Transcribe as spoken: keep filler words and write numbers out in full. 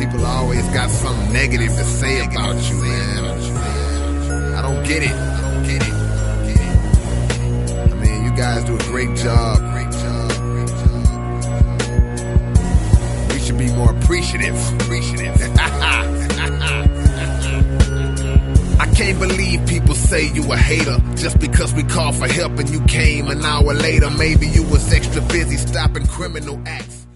People always got something negative to say about you, man. I don't get it. I don't get it. I mean, you guys do a great job. Great job. Great job. We should be more appreciative. Appreciative. I can't believe people say you a hater just because we called for help and you came an hour later. Maybe you was extra busy stopping criminal acts.